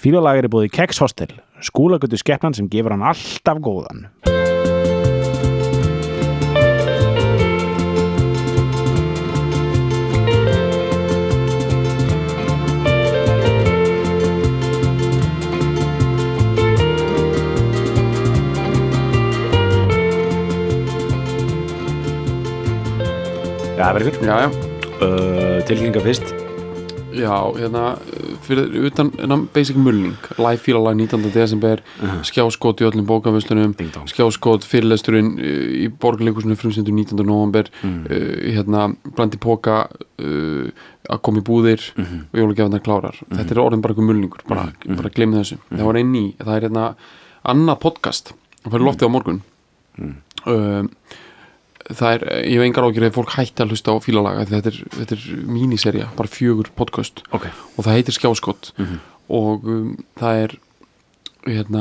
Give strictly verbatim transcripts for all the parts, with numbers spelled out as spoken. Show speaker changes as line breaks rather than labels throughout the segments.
Fílalag er í boði Kex Hostel, Skúlagötu skepnan sem gefur hann alltaf góðan. Já, verður.
Já, já.
Uh, tilkynninga fyrst.
Já, hérna, fyrir utan basic mulning, live fílalag nítjánda desember, uh-huh. skjáskot í öllum bókaverslunum, skjáskot fyrirlesturinn í Borgarleikhúsinu frumsýndur nítjánda nóvember, uh-huh. uh, hérna, Blandi Póka uh, að koma í búðir uh-huh. og jólagjafarnar klárar. Uh-huh. Þetta er orðin bara eitthvað mulningur, bara, uh-huh. bara gleymið þessu. Uh-huh. Það var einn í, það er hérna annað podcast, það fyrir loftið á morgun. Uh-huh. Uh, það er, ég hef engar ágjur ef fólk hætti að hlusta á fílalaga, þetta er, þetta er míniserja, bara fjögur podcast
okay.
og það heitir Skjáskot
mm-hmm.
og um, það er hérna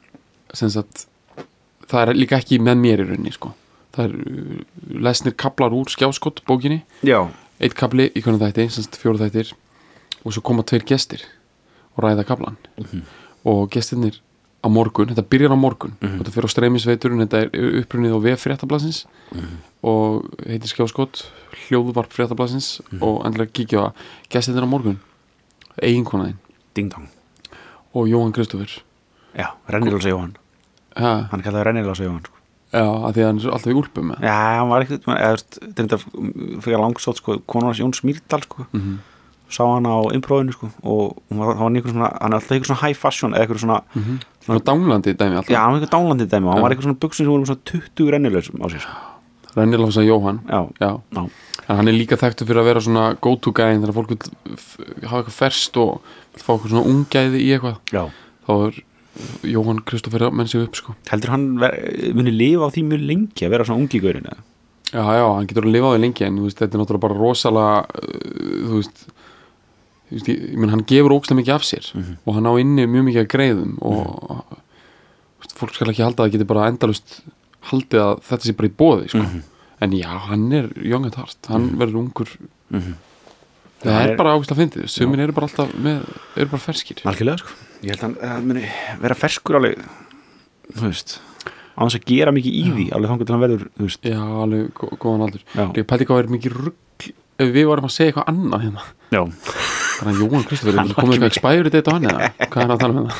sem sagt, það er líka ekki með mér í rauninni sko. Það er uh, lesnir kaplar úr Skjáskot bókinni,
Já.
eitt kapli í hvernig þætti, sem sagt fjóru þættir og svo koma tveir gestir og ræða kaplan mm-hmm. og gestirnir á morgun, þetta byrjar á morgun mm-hmm. þetta fyrir á streymisveiturinn, þetta er upprunnið á vef fréttablaðsins mm-hmm. og heitir Skjáskot, hljóðvarp fréttablaðsins mm-hmm. og endilega kíkja á gestirnir á morgun, eiginkonaðinn
Ding dong
og Jóhann Kristófer
Já, Rennilósa Jóhann
ha?
Hann kallaði Rennilósa Jóhann sko.
Já, af því að hann er alltaf í úlpum með.
Já, hann var ekkert, þetta er fyrir langsótt sko, konunars Jóns Mýrdal sko mm-hmm. sá hann á improvinu sko og hann var, hann var einhver svona, hann er alltaf einhver svona high fashion eða einhver svona
mm-hmm. svona dánlandi dæmi alltaf.
Já, hann var einhver dánlandi dæmi og hann var einhver svona buxur sem voru svona tuttugu rennilösum á sér.
Rennilósa Jóhann.
Já.
Já. Já. En hann er líka þekktur fyrir að vera svona go to guy þegar fólk vil hafa eitthvað ferskt og vil fá eitthvað svona ungæði í eitthvað.
Já.
Þá er Jóhann Kristófer menn sig upp sko.
Heldur hann muni lifa á því mjög lengi að vera svona ungi gaurinn eða?
Já, já, hann getur að lifa á því lengi en þú veist, þetta er náttúrulega bara rosalega uh, þú veist Ég, ég menn hann gefur ógeðslega mikið af sér mm-hmm. og hann á inni mjög mikið að greiðum og mm-hmm. veist, fólk skal ekki halda að það geti bara endalust haldið að þetta sé bara í boði sko. mm-hmm. en já, hann er young at heart hann mm-hmm. verður ungur mm-hmm. það, það er, er bara ógeðslega fyndið sumir eru bara alltaf með, eru bara ferskir
algjörlega sko, ég held að hann muni vera ferskur alveg þú veist, á þess að gera mikið í já. Því alveg þannig að hann verður, þú veist
já, alveg gó- góðan aldur ég pæti hvað er mikið rugl ef við varum að segja eitthvað annað hérna
já
þannig að Jóhann Kristófer er komið eitthvað expire date á hann eða hvað er að tala um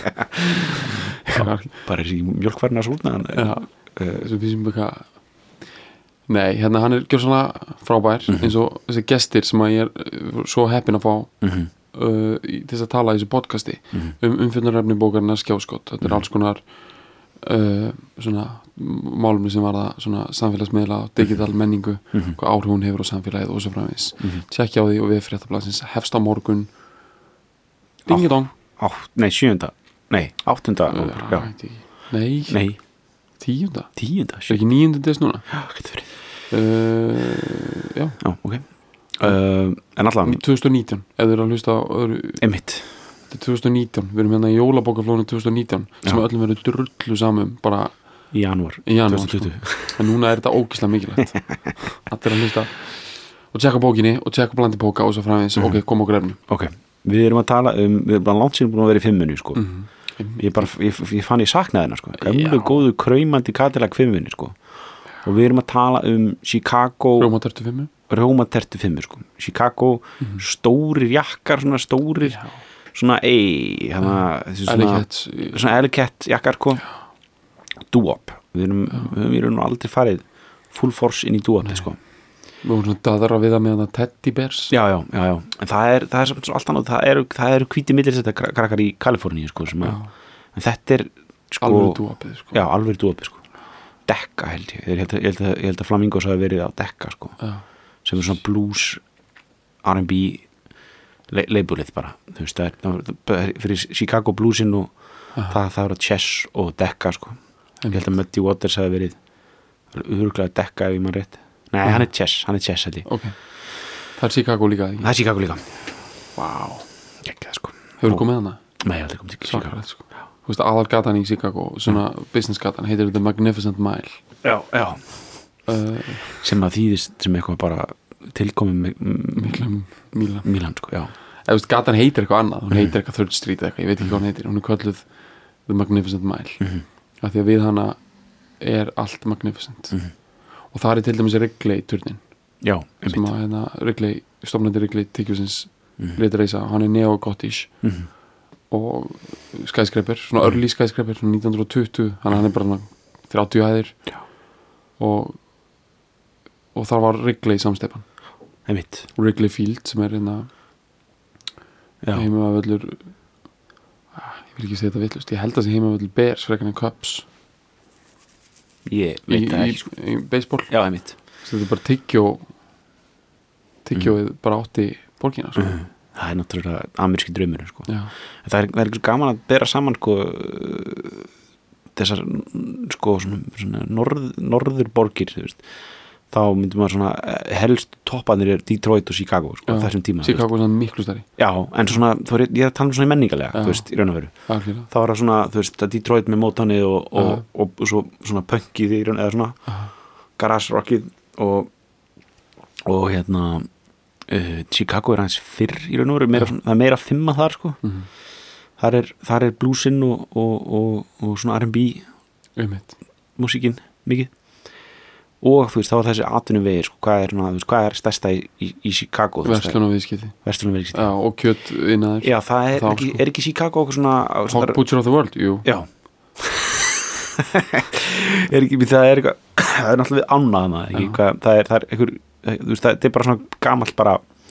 það
bara er í mjölkvarna súlna
já, þessu við sem eitthvað nei, hérna hann er gjör svona frábær mm-hmm. eins og þessi gestir sem að ég er svo heppin að fá mm-hmm. uh, í, til þess að tala í þessu podcasti mm-hmm. um umfjöldunarefni bókarinnar Skjáskot þetta mm-hmm. er alls konar uh, svona málumni sem var það svona samfélagsmiðla og digital menningu mm-hmm. hvað áhrif hún hefur á samfélagið og svo framvegis mm-hmm. tjekkja á því og við fréttablaðsins hefst á morgun dingidong
nei, sjöunda, nei, áttunda
uh,
já.
nei,
nei
tíunda
tíunda,
er ekki níunda des núna
já, getur verið
uh, já,
já, ok uh, en allavega
tvö þúsund og nítján, ef þið eru að hlusta á öðru
emitt
þetta er tvö þúsund og nítján, við erum hérna í jólabókaflónu tvö þúsund og nítján sem já. Öllum verður drullu samum bara
í janúar,
í janúar sko. En núna er þetta ógeðslega mikilvægt allir að hlusta og tjekka bókinni og tjekka Blandi Póka og svo framvegis mm-hmm. ok, koma okkur efni
ok, við erum að tala um við erum bara langt síðan búin að vera í fimmunni sko. mm-hmm. ég, bara, ég, ég fann ég saknaði hennar sko. Ömlu góðu kraumandi Cadillac fimmunni sko. og við erum að tala um Chicago
Róma tertu fimmu
Róma tertu fimmu sko. Chicago mm-hmm. stórir jakkar svona stórir já. Svona ei hana, svona, svona Elikett jakkar sko. Dúop við erum, við erum, við erum aldrei farið full force inn í dúop sko.
við erum svona daðra við það með það teddy bears
já, já, já, já, en það er, það er allt annað, það eru, það eru hvíti millisetta krakkar í Kaliforníu sko, sem að, en þetta er sko,
alveg dúopið sko.
já, alveg dúopið sko. Dekka held ég, ég held að, ég held að, ég held að Flamingos hafi verið á Dekka sko, já. Sem er svona blues R and B le- labelið bara, þú veist, það er fyrir Chicago bluesinn og já. það, það er að Chess og Dekka sko. Ég held að Muddy Waters hafi verið öruglega Dekka ef ég mann rétt nei, mm. hann er Chess, hann er Chess held ég
okay. það er Chicago líka ekki?
það er Chicago líka
wow.
Gekka, sko.
hefur þú komið hana?
nei, ég held að komið til Chicago
sko. þú veist, aðalgatan í Chicago svona mm. business gatan, heitir The Magnificent Mile
já, já
uh,
sem að þýðist sem eitthvað bara tilkomið
Milan
Milan, sko, já
eða veist, gatan heitir eitthvað annað, hún heitir eitthvað Third Street eitthvað, ég veit ekki hvað hún heitir, hún er kölluð The Magnificent Mile
Mhm.
af því að við hana er allt magnificent
Mhm.
og það er til dæmis Wrigley turnin
Já,
sem
einmitt
að hérna, Wrigley, stofnandi Wrigley tyggjósins
Mhm.
leta reisa, hann er neo-gotish
Mhm.
og skyscraper, svona early skyscraper svona nítján hundruð og tuttugu, hann, hann er bara svona þrjátíu hæðir
Já.
og og þar var Wrigley samsteypan
Einmitt
Wrigley Field sem er hérna
Já,
heimavöllur ah, ég vil ekki segja þetta villust, ég held að það sé heimavöllur Bears frekar en Cubs
ég
í,
veit það
í,
ekki sko.
í baseball,
Já, einmitt
þetta er bara tyggjó tyggjóið bara átti borgina sko.
Mhm. Það er náttúrulega ameríski draumur sko.
Já.
En það er, það er ekki svo gaman að bera saman sko, þessar sko, svona, svona norð, norður borgir þú veist. Þá myndum maður svona helst toppanir er Detroit og Chicago sko,
Já.
á þessum tíma þú veist.
Chicago er svona miklu stærri
Já, en svona, þú er, ég er að tala um svona menningalega
Já.
þú veist, í raun og veru
algjörlega.
þá var það svona, þú veist, að Detroit með mótanið og, og,
Já.
og, og svo svona punkið í raun, eða svona
Aha.
garage rockið og og hérna uh, Chicago er aðeins fyrr í raun og veru meira, svona, það er meira fimma þar sko
Mhm.
þar er, þar er bluesinn og, og, og, og svona R and B
Einmitt.
músíkin mikið og þú veist, þá er þessi atvinnum vegir sko, hvað er, svona, þú veist, hvað er stærsta í, í, í Chicago
verslun og viðskipti
verslun og viðskipti
Já, og kjöt innaður
Já, það er,
Þá,
ekki,
sko.
er ekki Chicago okkur svona,
Hog
svona
Butcher of the World, jú
Já er ekki, það er eitthvað það er náttúrulega við ánað maður ekki,
Já.
hvað, það er, það er einhver þú veist, það er bara svona gamall bara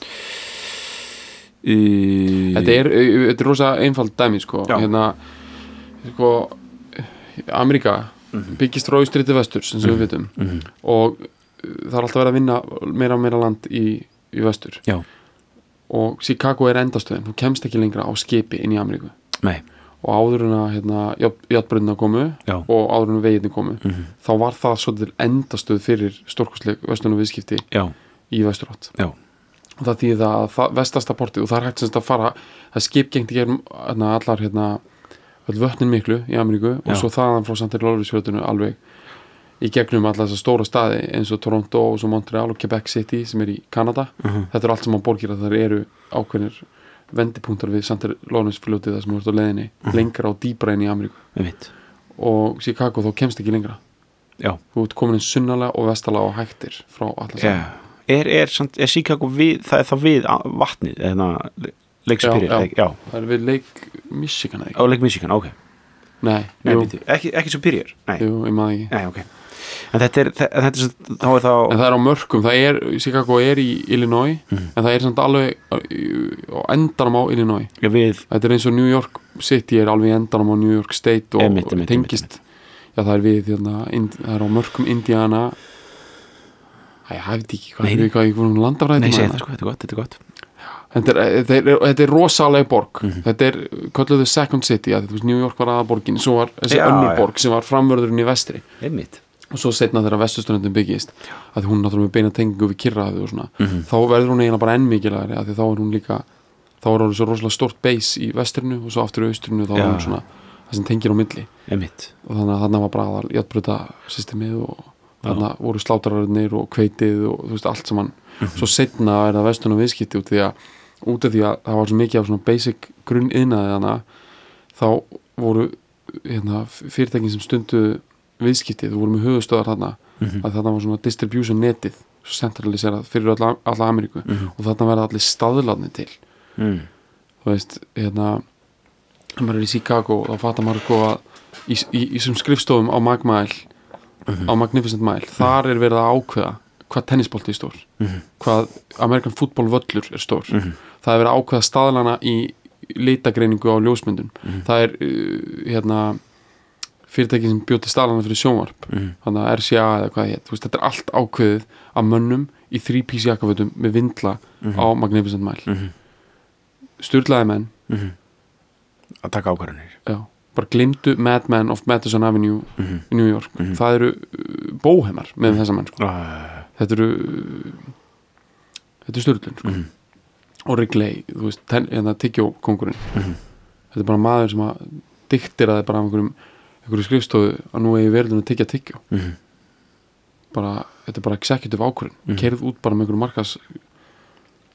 uh,
Þetta er, þetta er rosa einfald dæmi sko.
Já.
Hérna sko, Ameríka
Mhm.
byggist frá austri til vestur sem við vitum
mhm.
og uh, það er alltaf verið að vinna meira og meira land í, í vestur
Já,
og Chicago er endastöðin, þú kemst ekki lengra á skipi inn í Ameríku
nei,
og áður en að hérna, játbröðina komu
já
og áður en að veginni komu
mhm.
þá var það svolítið endastöð fyrir stórkostleg vestlun og viðskipti
Já,
í vesturátt
já,
og það þýði að það, vestasta portið og það er hægt sem sagt að fara það er skip gengt í gerum hérna, allar hérna, öll vötnin miklu í Ameríku
Já.
og svo þaðan frá Saint Lawrence-fljótinu alveg í gegnum allar þessar stóra staði eins og Toronto og svo Montreal og Quebec City sem er í Kanada
mhm.
þetta er allt sem á borgir að það eru ákveðnir vendipunktar við Saint Lawrence-fljótið þar sem þú ert á leiðinni lengra og dýbra inn í Ameríku
einmitt
og Chicago þá kemst ekki lengra
Já,
þú ert komin inn sunnalega og vestalega og hægtir frá allar
já Er, er, samt, er Chicago við, það er það við á- vatnið, eða Lake Superior,
Já, já.
ekki? Já,
það er við Lake Michigan eða
á
ekki?
Lake Michigan, ok
Nei,
Nei,
jú,
býtu, ekki, ekki Superior, nei,
jú, ég maður ekki
nei, ok En þetta er, þe- þetta er, svo- þá er þá
En það er á mörkum, það er, Chicago er í Illinois,
Mhm.
en það er samt alveg á á endanum á Illinois.
Já, við,
Þetta er eins og New York City er alveg í endanum á New York State og
Einmitt, einmitt,
tengist, já það er við, hérna, ind, það er á mörkum Indiana, Æ, ég hæfði ekki, hvað
Nei,
er við, hvað er ekki landafræði?
nei, segja það sko, þetta er gott, þetta er gott
Þetta er, þetta er, þetta er rosaleg borg,
Mhm.
þetta er, kölluðu Second City, að þú veist, New York var aðaborgin, svo var þessi
Já,
önnur
já.
borg sem var framvörðurinn í vestri.
Einmitt
Og svo setna þegar vestusturöndin byggist að því hún náttúrulega með beina tengingu við Kyrrahafið og svona
Mhm.
þá verður hún eiginlega bara enn mikilvægari að því þá er hún líka þá er hún svo rosalega stórt base í vestrinu og svo aftur í austrinu þá er
Já.
hún svona það sem tengir á milli
Einmitt
og þannig að þarna var bara aðal játbröta systemið og þarna voru slátrararnir og kveitið og þú veist allt saman svo setna er það vesturinn og viðskipti út, því að, út af því að það var svo mikið af svona basic grunn yðnaði þannig þá voru hérna, fyrirtækin sem stundu viðskiptið, þú voru með höfustöðar þarna
Mhm.
að þarna var svona distribution netið svo centraliserað fyrir alla, alla Ameríku
Mhm.
og þarna verða allir staðlarnir til
mm.
þú veist, hérna þegar maður er í Chicago þá fattar maður sko að í, í, í þessum skrifstofum á Magmile á Magnificent Mile, þar er verið að ákveða hvað tennisbolti er stór
Mhm.
hvað American football völlur er stór
Mhm.
það er verið að ákveða staðlana í litagreiningu á ljósmyndun
Mhm.
það er uh, hérna fyrirtæki sem bjóti staðlana fyrir sjónvarp
Mhm.
þannig að R C A eða hvað hétt, þú veist, þetta er allt ákveðið af mönnum í þrý-pís jakkafötum með vindla
Mhm.
á Magnificent Mile
Mhm.
sturlaði menn,
Mhm. Að taka ákvarðanir
já, bara glimtu Madman of Madison Avenue
Mhm.
í New York,
Mhm.
það eru uh, bóhemar með þessa menn, sko.
Ah,
þetta eru uh, þetta er styrlun, sko.
Mhm.
og Wrigley, þú veist, ten, hérna, tyggjókóngurinn
Mhm.
þetta er bara maður sem að diktiraði bara af einhverjum, einhverju skrifstofu að nú eigi verðin að tyggja tyggjó
Mhm.
bara, þetta er bara executive ákvörðin
Mhm.
keirð út bara með einhverju markas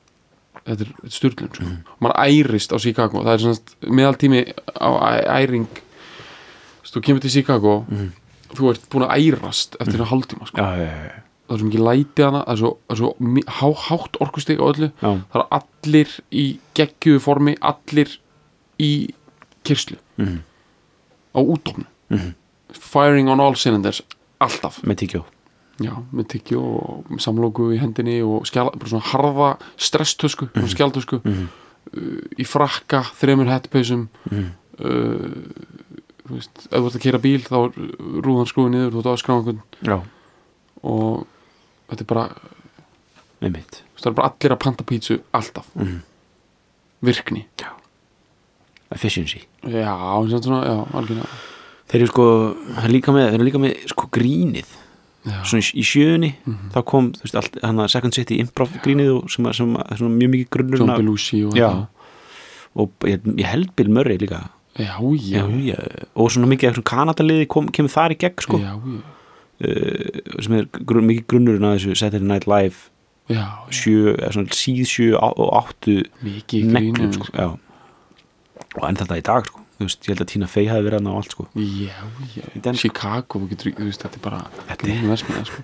þetta er, er styrlun sko. mm. maður ærist á Chicago, það er svona meðaltími á æring þú kemur til Chicago mm. þú ert búin að ærast eftir mm. að hálftíma sko.
já, já, já.
það er svo mikið læti hana það er svo, það er svo há, hátt orkustig á öllu
já.
það er allir í geggjuðu formi, allir í kyrslu
mm.
á útofnu
mm.
firing on all cylinders, alltaf
með tyggjó
já, með tyggjó og samlóku í hendinni og skjala, bara svona harða stresstösku, mm. svona skjaldtösku mm. uh, í frakka, þremur hettpausum mm. uh, þú veist, ef þú ert að keyra bíl þá er rúðan skrúið niður, þú ert að skrá einhvern
já.
Og þetta er bara
með mitt
það er bara allir að panta pítsu alltaf
mm.
virkni
já. Efficiency
já, svona, já, algjörlega
þeir eru sko, þeir eru líka með, þeir eru líka með sko grínið já. Svona í, í sjöunni mm -hmm. þá kom, þú veist, allt hann að Second City improv grínið og sem að, sem að svona mjög mikið grunnur
John Belushi og
já. Og ég, ég held Bill Murray líka
já, já,
já, já. Og svona mikið af Kanadaliði kom, kemur þar í gegn sko
já, já.
Uh, sem er grunn, mikið grunnurinn að þessu Saturday Night Live
já,
sjö, eða svona síð sjö og áttu
mikið grínum
sko, já. Og enn þetta í dag sko þú veist, ég held að Tina Fey hafi verið aðna á allt sko
já, já, Den, Chicago þú getur, þú veist, þetta er bara grínum versmiða sko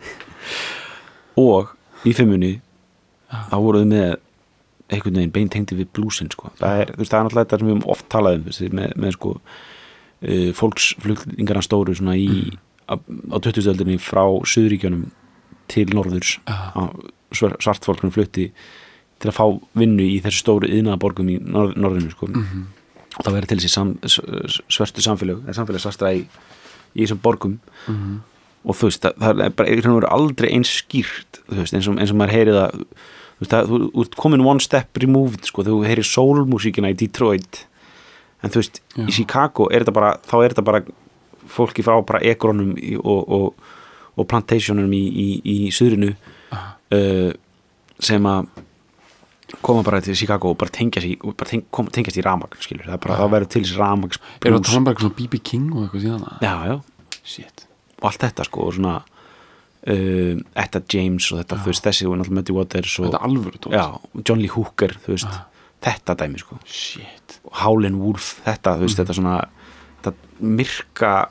og í fimmunni ja. Þá voruð með einhvern veginn beintengdi við bluesin sko það er, þú veist, það er náttúrulega þetta sem við höfum oft talað um með, með sko uh, fólksflutningarna stóru svona í mm. á tuttugustu öldinni frá Suðuríkjunum til norðurs uh. svartfólkunum flutti til að fá vinnu í þessu stóru iðnaðarborgum í norð, norðinu sko mm -hmm. og það verið til þessi sam, svörtu samfélög eða samfélagsastra í, í þessum borgum mm -hmm. og þú veist, það, það er bara einhvern aldrei eins skýrt þú veist, eins og, eins og maður heyrið að þú veist, að, þú ert komin one step removed sko, þú heyrir soulmusíkina í Detroit en þú veist, já. Í Chicago er þetta bara, þá er þetta bara fólki frá bara ekronum og, og, og plantationum í, í, í suðrinu uh, sem að koma bara til Chicago og bara tengjast í, bara teng, kom, tengjast í rafmagn skilur, það er bara, þá verður til þessi rafmagns
er það að tala um bara eitthvað svona B B King og eitthvað síðan
já, já,
shit
og allt þetta sko, og svona uh, Etta James og þetta, já. Þú veist, þessi og náttúrulega Muddy Waters og
þetta alvöru tótt
já, John Lee Hooker, þú veist já. Þetta dæmi sko
shit.
Og Howlin' Wolf, þetta, þú veist, mm. þetta svona þetta myrka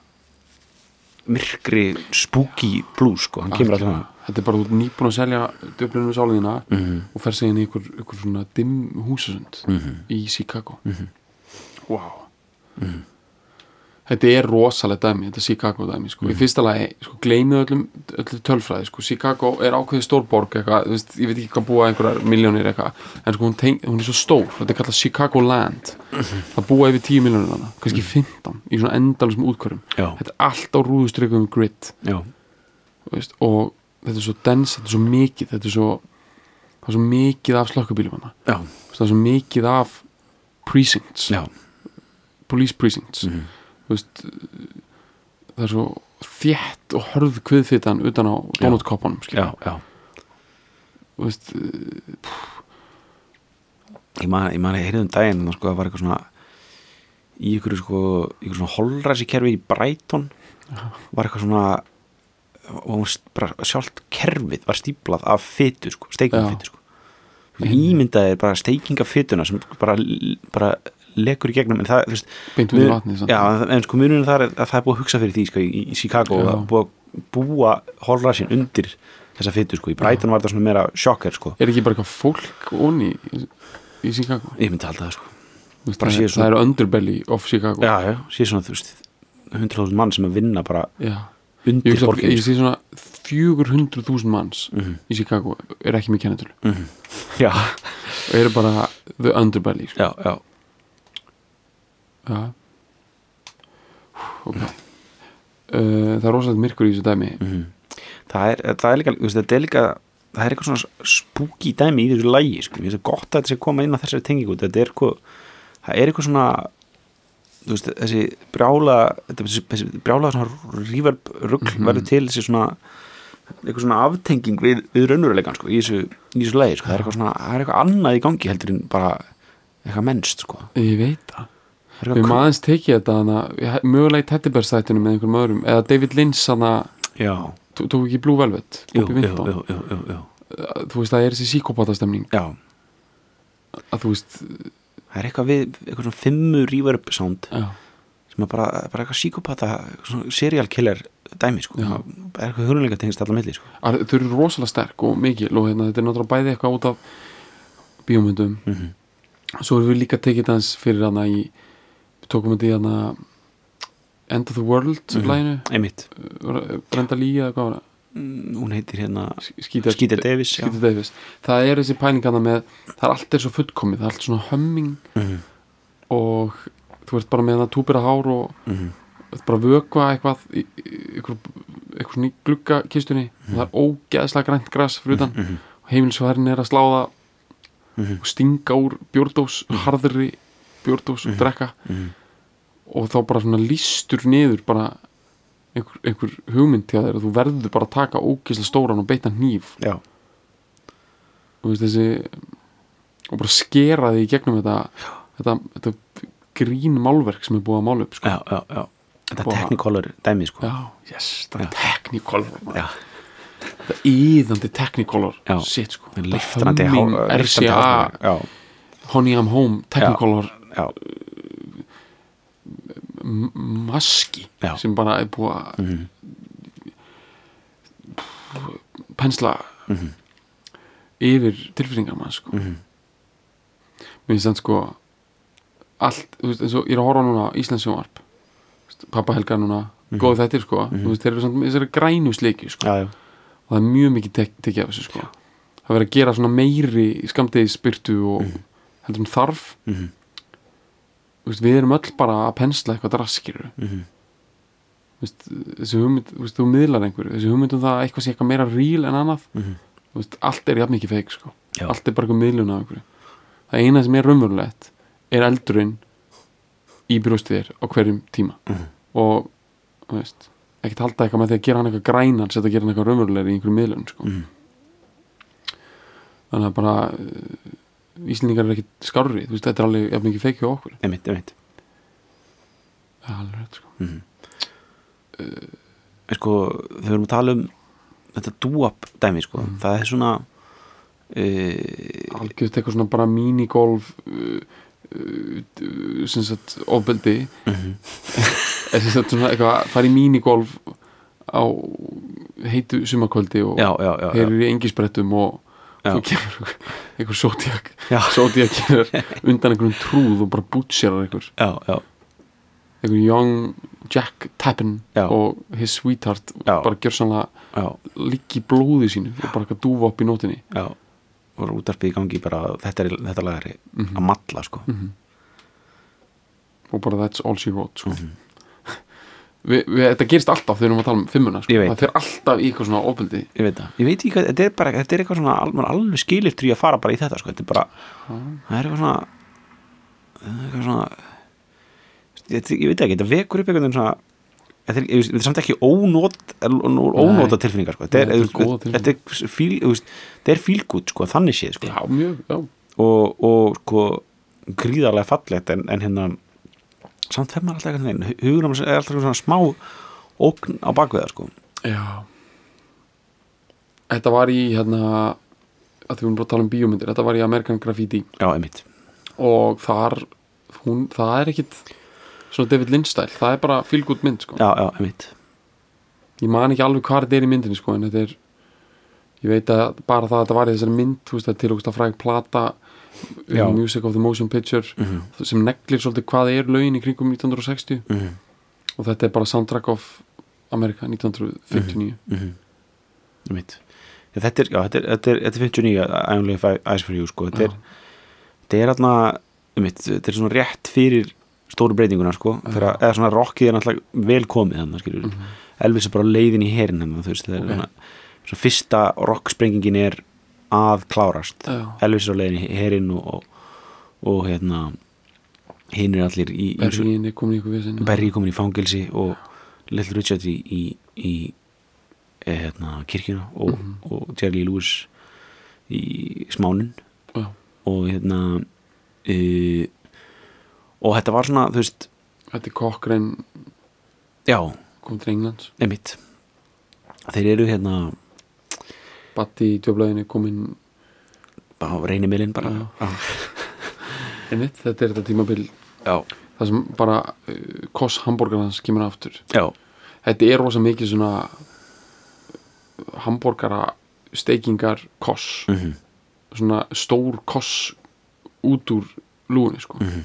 myrkri spooky blues sko, hann kemur alltaf
þetta er bara út nýbúin að selja döflunum við sáliðina mm -hmm. og fer sig inn í ykkur, ykkur svona dimm húsasund mm -hmm. í Chicago mm -hmm. wow mm -hmm. þetta er rosalega dæmi, þetta er Chicago dæmi sko. mm -hmm. í fyrsta lagi, sko, gleymið öllum, öllum tölfræði, sko, Chicago er ákveðið stórborg eitthvað, þú veist, ég veit ekki hvað búa einhverjar miljónir eitthvað, en sko hún, teng, hún er svo stór, þetta er kallað Chicago Land mm -hmm. það búa yfir tíu miljónir hana kannski mm -hmm. fimmtán, í svona endalum útkvörum þetta er allt á rúðustrygum grid veist, og þetta er svo dens, þetta er svo mikið þetta er svo, það er svo mikið af slökkubílum hana það er svo mikið af precincts
já.
Police precincts mm -hmm. veist, það er svo þétt og hörð kviðfitan utan á donutkopunum
já, já
veist,
ég man, ég man að heyrði um daginn sko, það var eitthvað svona í ykkur sko, ykkur svona holræsikerfi í Brighton já. Var eitthvað svona og bara sjálft kerfið var stíplað af fytu sko, steikingafitu sko ímyndaði bara steikingafituna sem bara, bara lekur í gegnum en það, þú veist
beint út í vatni
já, en sko munurinn þar er að það er búið að hugsa fyrir því sko í, í Chicago og það er búið að búa holræsin undir þessa fytu sko, í Brighton já. Var þetta svona meira sjokker sko
er ekki bara eitthvað fólk onni í, í Chicago?
Ég myndi alltaf það sko
veist, það, er, það er underbelly of Chicago
já, já, sé svona þú veist hundrað þúsund mann sem að vinna bara
já
undir
ég,
borgin
ég sé svona fjögur hundruð þúsund manns
mm -hmm.
í Chicago er ekki með kennitölu
mm -hmm. já
og eru bara the underbelly sko.
já, já
já ok uh, það er rosalega myrkur í þessu dæmi
mm -hmm. það, er, það er líka það er líka það er eitthvað svona spooky dæmi í þessu lagi sko. Ég finnst það gott að þetta sé koma inn á þessari tengingu þetta er eitthvað það er eitthvað svona þú veist, þessi brjála þessi, þessi brjála svona reverb rugl mm -hmm. verður til þessi svona eitthvað svona aftenging við, við raunveruleikann sko, í þessu, í þessu lagi sko. það er eitthvað svona, það er eitthvað annað í gangi heldur en bara eitthvað mennst sko.
Ég veit það, það við maður aðeins tekið þetta hana, mögulega í Teddybear-sætunum með einhverjum öðrum, eða David Lynch hana, tók ekki Blue Velvet
jú, jú, jú, jú, jú.
þú veist, það er þessi síkópatastemning
já
að þú veist
það er eitthvað við, eitthvað svona fimmu reverb sound
já.
sem er bara, bara eitthvað psykopata svona serial killer dæmi sko, það er eitthvað hugnuleika tengst allar milli sko.
Þau eru rosalega sterk og mikil og hérna, þetta er náttúrulega bæði eitthvað út af bíómyndum
mm-hmm.
svo erum við líka tekið þess fyrir hana í við tókum þetta í hana End of the World mm-hmm. læginu
einmitt
Brenda Lee eða hvað var það
mm, hún heitir hérna
Skeeter,
Skeeter Davis,
Skeeter Davis það er þessi pæling hana með það er allt er svo fullkomið, það er allt svona humming
mm-hmm.
og þú ert bara með það túbira hár og
mm-hmm.
bara vökva eitthvað í, eitthvað, eitthvað svona í gluggakistunni mm-hmm. og það er ógeðslega grænt gras fyrir utan
mm-hmm.
og heimilisvæðin er að sláða
mm-hmm.
og stinga úr bjórdós
mm-hmm.
harðri bjórdós og drekka
mm-hmm. og þá bara svona lístur niður bara einhver, einhver hugmynd til þér og þú verður bara að taka ógeðslega stóran og beita hníf já
og veist þessi og bara skera því í gegnum þetta þetta, þetta grín málverk sem er búið að mála upp sko.
já, já, já. Þetta er Technicolor dæmi sko.
Já, yes, þetta er Technicolor
já.
Þetta er íðandi Technicolor
já.
Shit sko
Liftandi
R C A Honey I'm Home Technicolor
já.
maski
já.
sem bara er búið að
mm-hmm.
pensla
mm-hmm.
yfir tilfinningar mann sko
mm-hmm.
mér finnst það sko allt, þú veist, eins og ég er að horfa núna á Íslands sjónvarp Pappa Helga núna, mm-hmm. góð þettir sko mm-hmm. þú veist, þeir eru svona, þessari grænu sleiki sko
já, já.
og það er mjög mikið tek, tekið af þessu sko það verður að gera svona meiri skamdegis-spyrtu og mm-hmm. heldur um þarf
mm-hmm.
þú veist, við erum öll bara að pensla eitthvað draskir
mm-hmm.
veist, þessi hugmynd, þú veist, þú miðlar einhverju þessi hugmynd um það að eitthvað sé eitthvað meira real en annað
mm-hmm.
þú veist, allt er jafn mikið feik sko
já.
Allt er bara eitthvað miðlun af einhverju það eina sem er raunverulegt er eldurinn í brjóstið þér á hverjum tíma
mm-hmm.
og þú veist, ekkert halda eitthvað með því að gera hann eitthvað grænan setja að gera hann eitthvað raunverulegri í einhverju miðlun sko.
mm-hmm.
þannig að bara uh, Íslendingar er ekkert skárri þú veist, þetta er alveg jafn mikið feik hjá okkur
einmitt, einmitt
ja, alveg rétt sko
mm-hmm. uh, sko, þegar við erum að tala um þetta dúap dæmi sko mm. það er svona uh,
algjörð eitthvað svona bara minigolf uh, uh, sem sagt ofbeldi
mm-hmm.
er sem sagt svona eitthvað fara í minigolf á heitu sumarkvöldi og heyrir í engisbrettum og svo kemur einhver Zodiac Zodiac kemur undan einhverjum trúð og bara butcherar einhver
já, já
einhver young Jack Tappan og his sweetheart
já. Bara
gjör sannlega líki blóði sínu og bara eitthvað dúfa upp í nótinni
já, og útarpið í gangi bara þetta, er, þetta lag er mm-hmm. að matla sko
mm-hmm. og bara that's all she wrote sko.
mm-hmm.
vi, vi, þetta gerist alltaf þegar við erum að tala um fimmuna sko. það fer alltaf í eitthvað svona ofbeldi
ég veit það, ég veit ekki hvað, þetta er bara þetta er eitthvað svona, alveg, alveg skilirtur í að fara bara í þetta sko, þetta er bara, ah. það er eitthvað svona eitthvað svona ég, ég veit ekki, þetta vekur upp eitthvað svona þetta er, þetta er samt ekki ónót ónóta tilfinningar sko, þetta er, þetta, þetta er fíl, þetta er fílgút sko, þannig séð sko
já, mjög, já.
og, og sko gríðarlega fallegt en, en hérna samt fer maður alltaf eitthvað hugunum er alltaf svona smá ógn á bakveða sko
já þetta var í hérna að við erum bara að tala um bíómyndir þetta var í American Graffiti
já, einmitt
og þar hún, það er ekkit svona David Lynch stæl, það er bara feel good mynd sko
já, já, einmitt
ég man ekki alveg hvað þetta er í myndinni sko en þetta er ég veit að bara það að þetta var í þessari mynd þú veist það er til að fræg plata um Music of the Motion Picture mm-hmm. sem neglir svolítið hvað er lögin í kringum nítján hundruð sextíu mm-hmm. og þetta er bara soundtrack of America nítján hundruð fimmtíu og níu
mm-hmm. mm-hmm. ja, þetta er, já, þetta er, þetta er, þetta er fimmtíu og níu I Only Have Eyes For You sko þetta er, þetta er atna, þetta er svona rétt fyrir stóru breytinguna sko þegar, eða svona rockið er náttúrulega vel komið þannig skilur mm-hmm. Elvis er bara leiðin í herin þannig þú veist það er okay. svona, svona fyrsta rocksprengingin er að klárast
já.
Elvis er á leiðin í herin og, og, og hérna hinn er allir í
Berry er komin í eitthvað vesen
Berry er komin í fangilsi og Little Richard í, í, í hérna, kirkjuna og, mm-hmm. og Jerry Lee Lewis í smánin
já.
Og hérna e, og þetta var svona þú veist
þetta er Cochrane
já
kom til Englands
einmitt þeir eru hérna
Batti í djöflaðinu komin
á reynimilin bara
já. einmitt, þetta er þetta tímabil
já,
það sem bara uh, koss hambúrgarans kemur aftur
já,
þetta er rosa mikið svona hambúrgara steikingar koss
mhm,
svona stór koss út úr lúgunni sko.
mhm,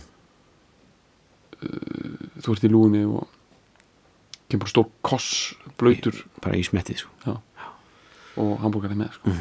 uh, þú ert í lúgunni og kemur bara stór koss blautur
bara í smettið sko.
og hambúrgari með sko.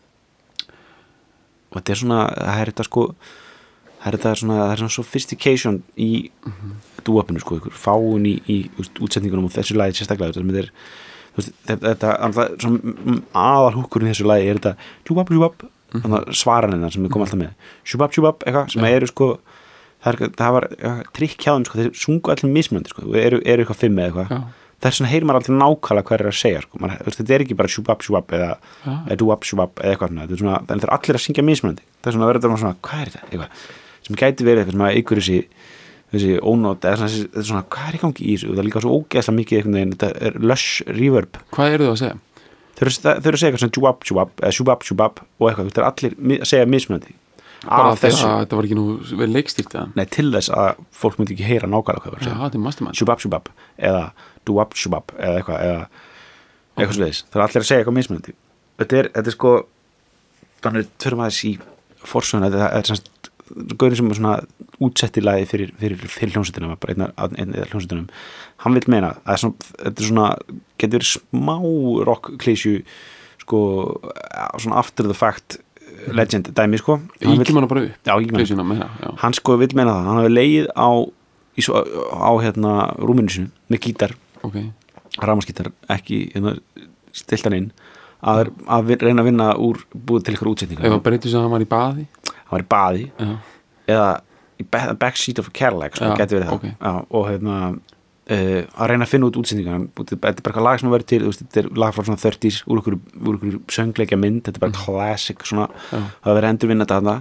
og þetta er svona, það er þetta sko það er þetta svona, það er svona sophistication í dúapinu sko, ykkur fáun í, í úst, útsetningunum og þessu lagi sérstaklega þetta er, þú veist, þetta, þetta svona aðal húkurinn í þessu lagi er þetta tjúbab, tjúbab, þannig að svaranina sem við komum alltaf með, tjúbab, tjúbab, eitthvað sem eru sko, það, er, það var trikk hjá þeim sko, þeir sungu allir mismunandi sko, eru, eru eitthvað fimm eða eitthvað það er svona, heyrir maður aldrei nákvæmlega hvað er að segja sko. Man, þetta er ekki bara sjúbab, sjúbab eða, eða dúab, sjúbab eða eitthvað svona, þetta er svona þannig að það er allir að syngja mismunandi það er svona að vera þetta svona, hvað er þetta, eitthvað sem gæti verið eitthvað sem að ykkur þessi þessi ónót, eða svona, þetta er svona, hvað er í gangi í þessu og það er líka svo ógeðslega mikið eitthvað veginn, þetta er lush reverb.
Hvað eru þau að segja?
Þau eru, þau eru að segja eitthvað svona djúab, djúab eða sjúbab, sjúbab og eitthvað, þetta er allir að segja mismunandi
bara þess að þetta var ekki nú vel leikstýrt eða?
Nei, til þess að fólk myndi ekki heyra nákvæmlega hvað
það var að segja
sjúbab, sjúbab eða dúab, sjúbab eða eitthvað eða eitthvað okay. Svoleiðis, það er allir að segja eitthvað mismunandi þetta er, þetta er sko þannig törum aðeins í forsöguna þetta er svona gaurinn sem er svona útsettilagi fyrir, fyrir, fyrir hljómsveitina bara einn eða hljómsveitunum hann vil meina að svona, þetta er svona getur smá rock klísju sko svona after the fact legend dæmi sko
Íkjum hann bara upp
já,
klísjuna með það já.
Hann sko vil meina það, hann hafi legið á í svo, á hérna rúminu sinu með gítar
okay.
rafmagnsgítar, ekki hérna, stilt hann inn að, að reyna að vinna úr búið til ykkur útsetningar
ef hann breytið sem hann var í baði
hann var í baði
já.
Eða í backseat of a Cadillac sko, geti verið það
okay.
já, og hérna uh, að reyna að finna út útsetningar þetta er bara eitthvað lag sem að vera til veist, þetta er lag frá svona þrjátíu úr ykkur, úr ykkur söngleikja mynd, þetta er bara mm. classic svona, það er verið endur vinna þetta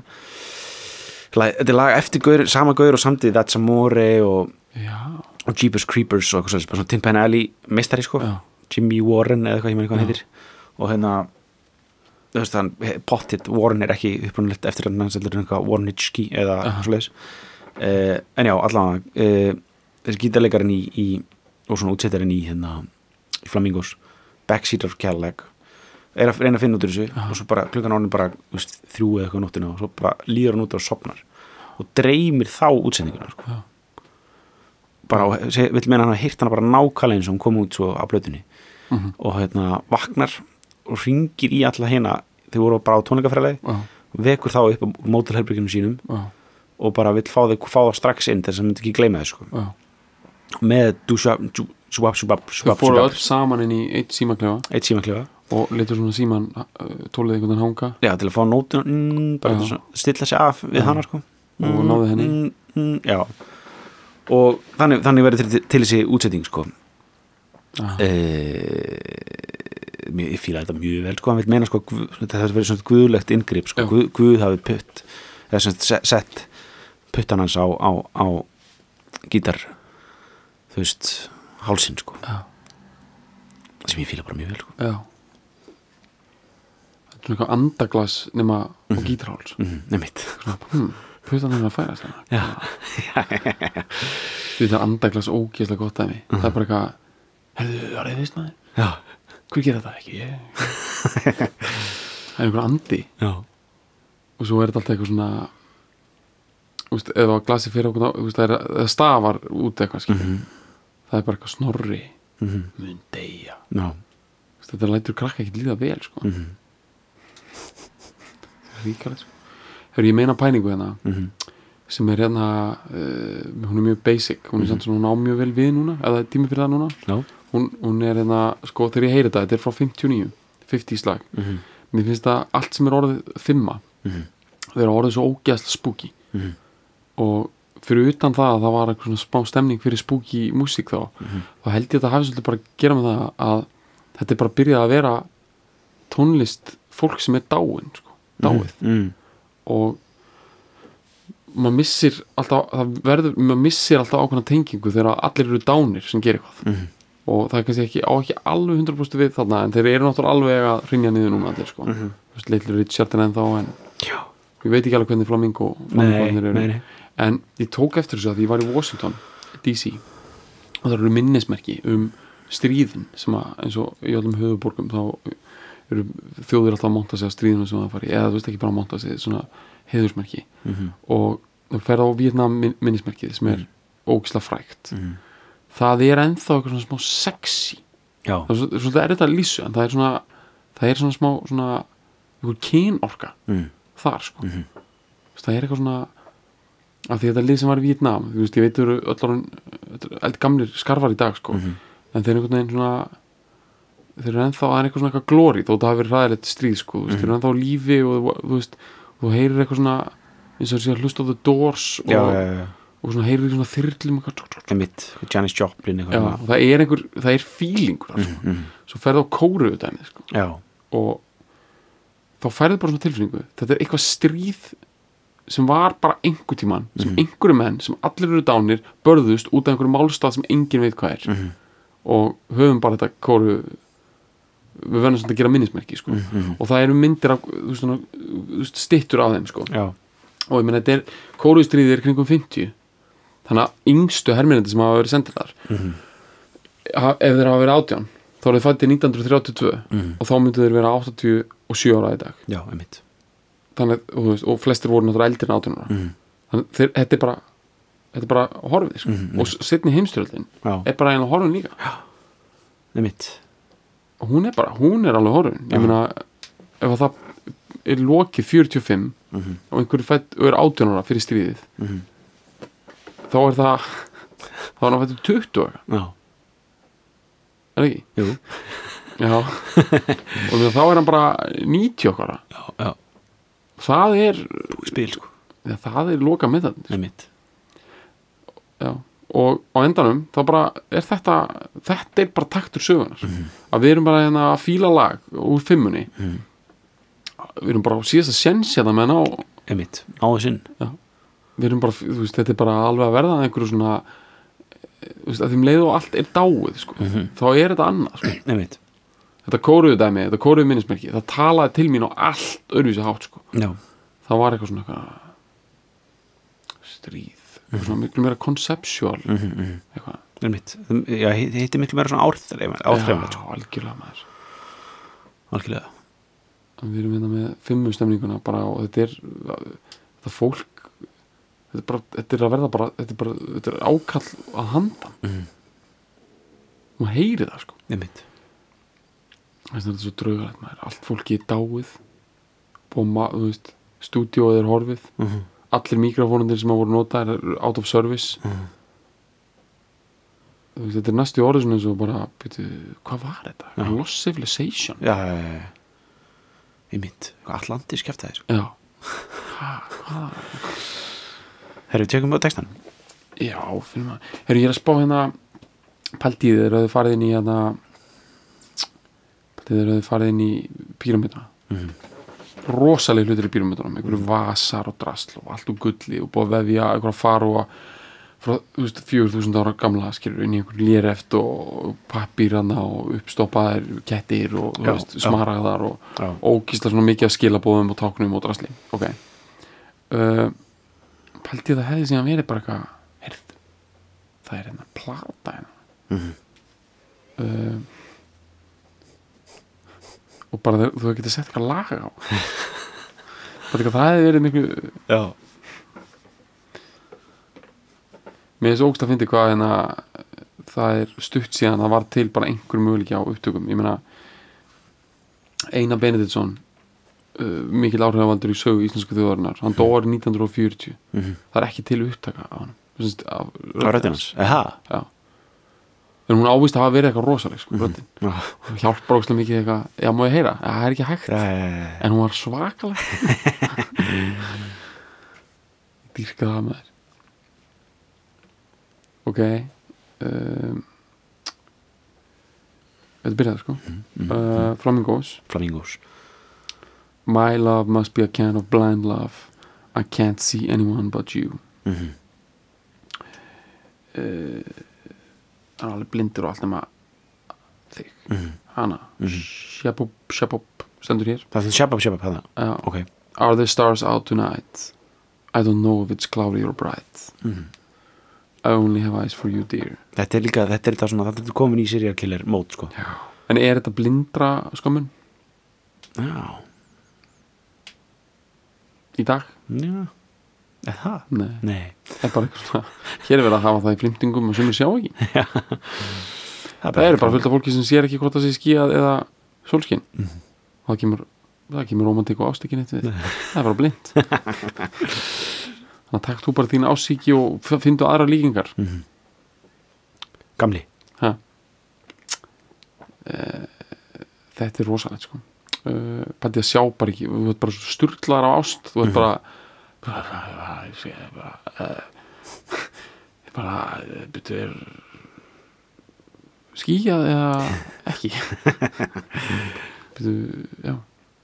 þetta er lag eftir gaur, sama gaur og samtíð That's Amore og, og Jeepers Creepers og eitthvað svona Tim Panelli meistari sko, já. Jimmy Warren eða eitthvað, ég meina hvað hann heitir og hérna þú veist hann, pottit Warren er ekki upprunalegt eftir hann hans heldur eitthvað Warnitski eða uh-huh. svoleiðis uh, en já, allavega uh, þessi gítarleikarinn í, í og svona útsettarinn í hérna í Flamingos, Backseat of Cadillac er að reyna að finna út úr þessu uh-huh. og svo bara klukkan ánum bara veist, þrjú eða eitthvað nóttina og svo bara líður hann út og sopnar og dreymir þá útsetninguna sko. uh-huh. bara, vill meina hann að heyrt hana bara nákvæmlega eins og hann kom út svo á blötunni uh-huh. og hérna vaknar og ringir í alla hérna þeir voru bara á tónleikafræði uh-huh. vekur þá upp á mótelherbergjunum sínum uh-huh. og bara vill fá þau fá það strax inn þess að hann myndi ekki gleyma þess sko. uh-huh. með dúsjab sjúbab sjúbab
þau fóru öll saman inn í eitt símaklefa
eitt símaklefa
og letur svona síman tólið einhvern veginn hanga
já til að fá nótuna mm, bara uh-huh. svona, stilla sig af við uh-huh. hana sko.
og mm, náði henni
mm, mm, já og þannig, þannig verður til, til þessi útsetting sko uh-huh. eeeeh ég fíla þetta mjög vel sko, hann vil meina sko þetta hefur verið svona guðlegt inngrip sko, Guð, Guð hafi putt eða svona sett puttan hans á, á, á gítar þú veist, hálsinn sko já. Sem ég fíla bara mjög vel sko
já þetta er svona eitthvað andaglas nema mm-hmm. á gítarháls
mm-hmm. nefnitt
hm, puttan hann að færast þarna
já
þetta er andaglas ógeðslega gott dæmi mm-hmm. það er bara eitthvað herðu, það er vist maður
já
hver gera þetta ekki ég... það er einhver andi
já.
og svo er þetta alltaf eitthvað svona úst, ef það glasi fyrir okkur úst, það, er, það stafar út eitthvað mm-hmm. það er bara eitthvað Snorri mm-hmm. mun deyja
no.
úst, þetta lætur krakka ekki líða vel sko.
mm-hmm.
það er ríkalegt sko. Hefur ég meina pæningu hérna
mm-hmm.
sem er hérna uh, hún er mjög basic hún er mm-hmm. samt svona hún á mjög vel við núna eða tími fyrir það núna
no.
Hún, hún er hérna, sko, þegar ég heyri þetta þetta er frá fimmtíu og níu, fimmtíu slag
mm-hmm.
mér finnst það allt sem er orðið fimma,
mm-hmm.
það er orðið svo ógeðslega spooky
mm-hmm.
og fyrir utan það að það var eitthvað svona smá stemning fyrir spooky músík þá
mm-hmm.
þá held ég að það hafi svolítið bara að gera með það að þetta er bara byrjað að vera tónlist fólk sem er dáin sko, dáið
mm-hmm.
og maður missir alltaf það verður, maður missir alltaf ákveðna tengingu þegar allir eru dánir sem gerir eitthvað
mm-hmm.
og það er kannski ekki, á ekki alveg hundrað prósent við þarna en þeir eru náttúrulega alveg að hrynja niður núna allir sko
mm-hmm.
Little Richard en ennþá en
já.
Ég veit ekki alveg hvernig Flamingo,
Flamingo
nei,
eru
nei, nei. en ég tók eftir þessu að ég var í Washington D C og það eru minnismerki um stríðin sem að eins og í öllum höfuborgum þá eru þjóðir alltaf að monta sig að stríðinu sem það fari, eða þú veist ekki bara að monta sig svona heiðursmerki
mm-hmm.
og þú ferð á Vietnam minnismerkið sem er mm. ógeðslega frægt
mm.
það er ennþá eitthvað svona smá sexy
Já.
það er svona, svona er þetta að lýsa en það er svona, það er svona smá svona einhver kynorka
mm.
þar sko
mm-hmm.
það er eitthvað svona af því þetta lið sem var í Vietnam þú veist, ég veit eru öll orðin eldri gamlir skarfar í dag sko
mm-hmm.
en þeir eru einhvern veginn svona þeir eru ennþá, það er eitthvað svona eitthvað glóri þó það hafi verið ræðilegt stríð sko þú veist,
mm-hmm.
þeir eru ennþá á lífi og þú veist, þú heyrir eitthvað svona eins og þessi að hlusta á The Doors og,
Já, já, já.
og svona heyrir svona þyrlum
Einmitt, Janis Joplin
já, og það er einhver, það er feelingur sko.
mm-hmm.
svo ferðu á kóru dæmið sko
Já.
og þá færðu bara svona tilfinningu þetta er eitthvað stríð sem var bara einhver tíman sem
mm-hmm.
einhverju menn sem allir eru dánir börðust út af einhverju málstað sem enginn veit hvað er
mm-hmm.
og höfum bara þetta kóru við verðum svona að gera minnismerki sko
mm-hmm.
og það eru myndir af þú veist, svona, þú veist, styttur af þeim sko
Já.
og ég meina þetta er kóruðstríðið er kringum fimmtíu þannig að yngstu hermennandi sem hafa verið sendir þar
mm-hmm.
ha, ef þeir hafa verið átján þá eru þeir fættið nítján hundruð þrjátíu og tvö
mm-hmm.
og þá myndu þeir vera áttatíu og sjö ára í dag
Já, einmitt
þannig og, veist, og flestir voru náttúrulega eldri en átján ára
mm-hmm.
þannig þeir, þetta er bara þetta er bara horfið sko.
mm-hmm.
og seinni heimstyrjöldin er bara einlega horfin líka
Já, einmitt
og hún er bara, hún er alveg horfin ég meina, ef það er lokið fjörutíu og fimm
mm-hmm.
og einhverju fætt og er átján ára fyrir stríðið
mm-hmm.
þá er það þá er hann fættur tuttugu ára
Já.
er það ekki?
Jú.
Já og meina, þá er hann bara níutíu ára
Já, já.
það er
Spil, sko
ja, það er loka með það
Einmitt
Já og á endanum þá bara er þetta þetta er bara taktur sögunar
mm-hmm.
að við erum bara hérna að fíla lag úr fimmunni
mm.
við erum bara á síðasta sjens hérna með ná
Einmitt, áður sinn
já, við erum bara, þú veist, þetta er bara alveg að verða einhverju svona þú veist, að þeim leið og allt er dáið sko.
mm-hmm.
þá er þetta annað sko.
Einmitt
þetta kóruðu dæmi, þetta kóruðu minnismerki það talaði til mín á allt öðruvísi hátt sko.
Já.
það var eitthvað svona eitthvað stríð mm-hmm. svona miklu meira conceptual
mm-hmm.
eitthvað
Einmitt, já, það hitti miklu meira svona áþreiflega áþreiflega,
já, algjörlega maður
algjörlega
við erum hérna með fimmu stemninguna bara og þetta er þetta fólk þetta er bara, þetta er að verða bara þetta er bara, þetta er ákall að handan
mm.
og heyri það sko
Einmitt
þetta er svo draugalegt maður allt fólki er dáið og ma- þú veist, stúdíóið er horfið
mm-hmm.
allir mikrofónundir sem að voru notaðir er out of service
mm.
þú veist, þetta er næstu orðið svona eins og bara byrju, hvað var þetta?
Já.
Lost civilization
Já, já, já, já Einmitt, Atlantis kæfti þér
já ha, hvað?
Herru, tekum við á textan
Já, fyrir maður Herru, ég er að spá hérna pældi í þeir að þið farið inn í hérna pældi í þeir að þið farið inn í píramidana
mm.
rosalega hlutir í píramidunum einhverju vasar og drasl og allt úr gulli og búið að vefja einhverja faru frá, þú veist, fjögur þúsund ára gamla skilur inn í einhverju léreft og pappírana og uppstoppaðir kettir og þú
Já,
veist,
já.
smaragðar og
Já.
ógísla svona mikið af skilabóðum og táknum og drasli ok uh, pældi það hefði síðan verið bara eitthvað heyrð, það er hérna plata hérna
mm-hmm.
uh, og bara þeir, þú getur sett eitthvað lag á bara eitthvað það hefði verið miklu
Já.
mér er svo ógst að fyndi hvað hérna það er stutt síðan það var til bara einhver möguleiki á upptökum ég meina Einar Benediktsson uh, mikil áhrifavaldur í sögu íslensku þjóðarinnar hann dó árið nítján hundruð og fjörutíu
mm-hmm.
það er ekki til upptaka af hann af
Á röddina hans Eha
já en hún ávist að hafa verið eitthvað rosaleg sko, röddin
mm-hmm.
hún hjálpar ógst mikið eitthvað já má ég heyra, já, það er ekki hægt
ja, ja, ja.
en hún var svakaleg dýrka það með þér ok um, þetta byrjaði sko
mm-hmm.
uh, Flamingos
Flamingos
My love must be a kind of blind love I can't see anyone but you
mm-hmm.
uh, hann er alveg blindur og allt nema þig
mm-hmm.
hana
mm-hmm.
Shabop, Shabop stendur hér
Það er shabab shabab hana
uh,
Ok
Are the stars out tonight I don't know if it's cloudy or bright
Mhm.
I only have eyes for you dear.
Þetta er líka, þetta er þetta svona, þetta er komin í serial killer mót sko.
Já. En er þetta blindra skömmun
Já,
í dag?
já Er það?
Nei,
Nei
það er bara eitthvað svona hér er verið að hafa það í flimtingum og sem við sjá ekki
Það,
það eru bara fullt af fólki sem sér ekki hvort það sé skíað eða sólskinn
Mhm.
og það kemur, það kemur romantík og ástíkin eitt við það er bara blind þannig að takk þú bara þín ásíki og f- finndu aðra líkingar
Mhm. Gamli
ha. E, þetta er rosalegt sko e, bara því að sjá bara ekki þú ert bara svo sturlaðar á ást þú ert bara bara bara, bara, bara, bara byrju er skýjað eða ekki byrju, já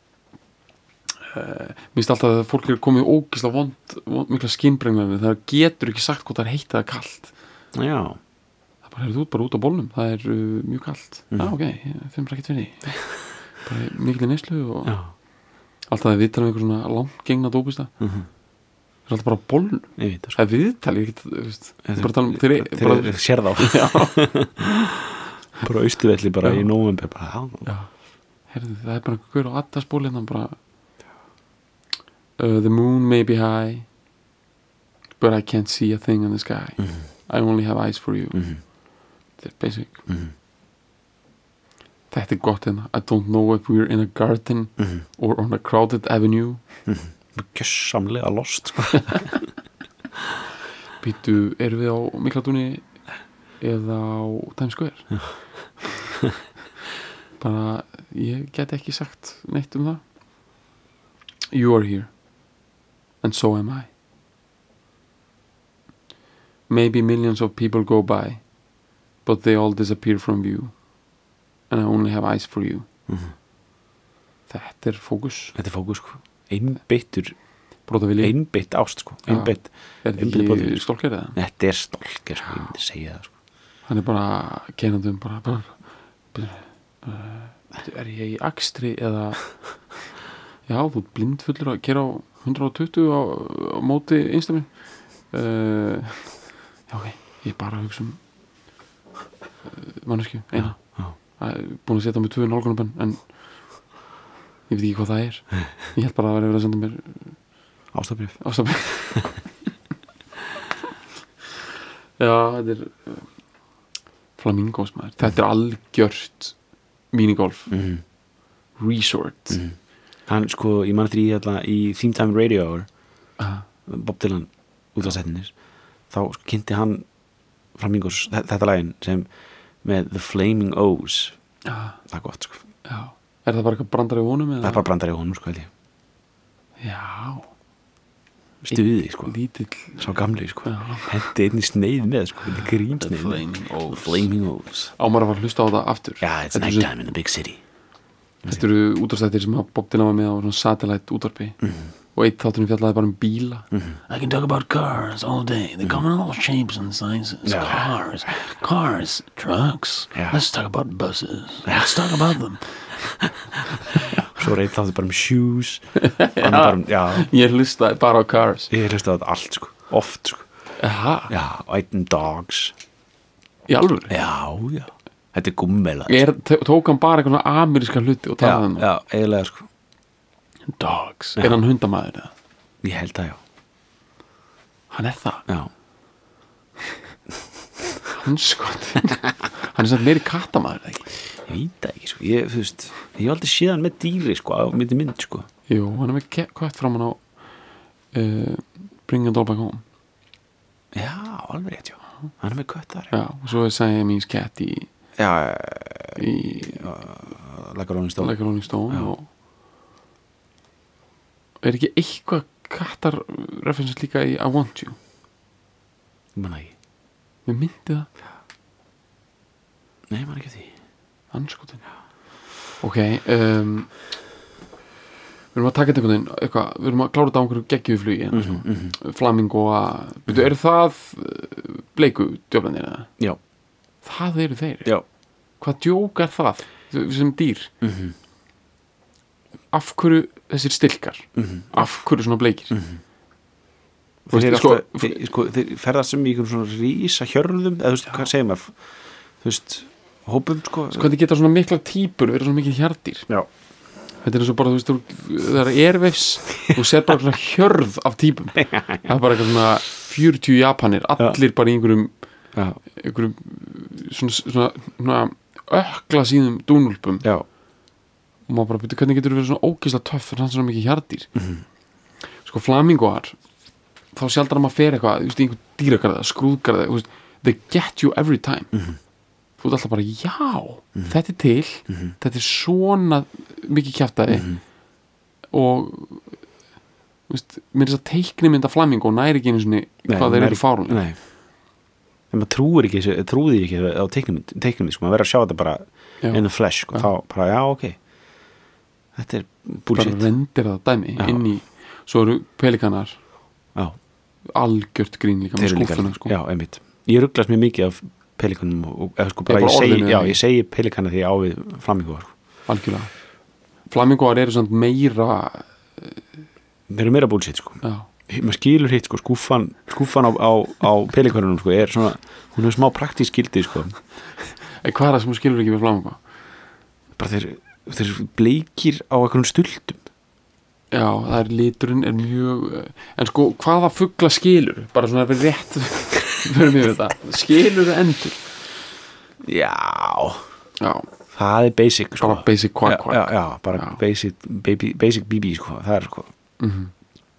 Uh, mér finnst alltaf að fólk er komið ógislega vond, vond mikla skinnbrenglanir það getur ekki sagt hvort það er heitt eða kalt
Já
það bara er þú ert bara út á bólnum það er uh, mjög kalt
Mhm.
já ok, ég finn bara ekkert fyrir því bara mikil neyslu og
Já
alltaf það er viðtal um einhver svona langt gengna dópista
Mhm.
það er alltaf bara á bólnum
Ég veit það sko
það er viðtal, ég get, þú veist ég bara tala um þeir
Þeir
bara,
eru sér þá
já,
Bara austuvelli bara
Já.
í nóvember bara, já,
já herðu, það er bara einhver á attaspól hérna bara uh, the moon may be high but I can't see a thing in the sky
Mhm.
I only have eyes for you
Mhm.
þetta er basic
Mhm.
þetta er gott hérna I don't know if we're in a garden
Mhm.
or on a crowded avenue
Gjössamlega lost sko.
býtu, erum við á Mikladúni eða á Times Square bara ég get ekki sagt neitt um það you are here and so am I maybe millions of people go by but they all disappear from view and I only have eyes for you
Mhm.
þetta er fókus
Þetta er fókus sko. Einbeittur
brotavilji
Einbeitt ást sko.
Já.
Einbeitt
er þetta
einbeittur
ekki
brotavilji.
stólker eða
Þetta er stólk sko. Ég myndi segja það sko.
hann er bara keinandum bara, bara, bara uh, er ég í akstri eða já, þú ert blindfullur að kera á hundrað og tuttugu á, á móti einstaminn uh, já ok, ég er bara að hugsa um uh, manneskju, eina
Já, já.
Það er búin að setja mig tvö nálgunarbenn en ég veit ekki hvað það er ég held bara að vera verið að senda mér
Ástafbrif
ástafbrif já, þetta er uh, flamingos maður, þetta er algjört minigolf
Mhm.
resort
Mhm. Hann sko, ég man eftir í, hérna, í Theme Time Radio Hour
uh,
Bob Dylan út af setninir þá sko, kynnti hann Flamingos þe- þetta lagin sem með The Flaming O's
uh,
það er gott sko.
já, er það bara eitthvað brandar í honum
það er bara brandar í honum sko, held ég.
já,
stuði sko.
lítill
sá gamli sko.
já.
hendi einni sneið með sko. grín
The
sneið
Flaming O's.
The Flaming O's
ámar að fara að hlusta á það aftur
yeah, it's
Þetta eru
night
svo-
time in the big city
þetta eru útvarstættir sem að Bob Dylan var með á svona satellite útvarpi
Mhm.
og eitt þátturinn fjallaði bara um bíla
Mhm.
I can talk about cars all day. They come in all shapes and sizes.
Yeah.
Cars, cars, trucks.
Yeah.
Let's talk about buses. Let's talk about them.
svo reynd þáttu bara um shoes já. Bara, um- já,
ég hlustaði bara á cars
ég hlusti á þetta allt sko. oft sko.
Aha,
já, og einn dogs
í alvöru
já, já, þetta er gummela
er, t- tók hann bara eitthvað svona ameríska hluti og
já,
talaði um
já, eiginlega sko.
dogs,
Já.
er hann hundamaður eða?
ég held að já,
hann er það,
já.
hann skot hann er samt meiri kattamaður eða ekki?
ég veit það ekki sko. ég, þú veist, ég hef aldrei séð hann með dýri sko, á myndi mynd sko.
jú, hann er með ke- kött framan á uh, Bring a Doll Back Home
já, alveg rétt, já hann er með kött þar
já, og svo er Siamese Cat í,
já,
í
like a Rolling Stone
Like a Rolling Stone
Já.
og er ekki eitthvað kattar references líka í I Want You
ég manna ekki,
við myndi það,
nei, ég manna ekki því
anskotin ok um, við erum að taka þetta einhvern veginn eitthvað, við erum að klára þetta á einhverju geggjuðu flugi mm
Mhm, mhm.
flamingo að, veitu, eru það uh, bleiku djöflanir eða?
já,
það eru þeir,
já
hvað djók er það sem dýr,
mhm,
af hverju þessir stilkar,
mhm,
af hverju svona bleikir
mhm. þeir,
veist,
eru
sko,
alltaf, þeir, sko, þeir ferðast sem í einhverjum svona rísa hjörðum eða þú veist, hvað segir maður þú veist, hópum sko
sko þetta geta svona mikla típur verið svona mikið hjarðdýr
já,
þetta er eins og bara, þú veist, þú- það er airwaves og set bara svona hjörð af típum það er bara eitthvað svona fjörutíu Japanir, allir bara í einhverjum
já,
einhverjum svona, svona, svona ökla síðum dúnúlpum
já,
og maður bara byrja, hvernig getur þú verið svona ógeðslega töff en hann svona mikið hjarðdýr
Mhm.
sko flamingoar þá sjaldan að maður fer eitthvað, þú veist, í einhver dýragarða skrúðgarða, þú veist, they get you every time
Mhm.
þú ert alltaf bara, já þetta er til,
Mhm.
þetta er svona mikið kjaftaði
Mhm.
og þú veist, mér er þess að teikni mynda flamingo næri ekki einu sinni
Nei,
hvað þeir
nær-
eru fárunni
nei en maður trúir ekki þessu, trúði ekki á teiknumynd, teiknumynd sko, maður verður að sjá þetta bara
Já.
in the flesh sko,
Já.
þá bara, já, ok þetta er
bara
bullshit
rendir það dæmi
Já.
inn í, svo eru pelikanar
já,
algjört grín líka með
þeir eru líka,
skúffuna sko.
já, einmitt ég rugglast mjög mikið af pelikanum og, og eða sko, bara,
bara
ég, segi,
orðinu,
já,
eða?
ég segi pelikana því ég á við flamingo sko.
algjörlega flamingoar eru svona meira
þeir eru meira bullshit sko
já,
maður skilur hitt sko, skúffan skúffan á, á, á pelikanunum sko er svona, hún er smá praktísk gildi sko
en hvað er það sem þú skilur ekki með flamingo?
bara þeir, þeir bleikir á einhverjum stultum
Já, það er liturinn er mjög eh, en sko, hvaða fugla skilur bara svona fyrir rétt fyrir mig við þetta, skilur endur
já,
já,
það er basic sko.
bara basic quack
já,
quack
já, já, bara
Já.
basic baby, basic B B sko, það er sko
Mhm.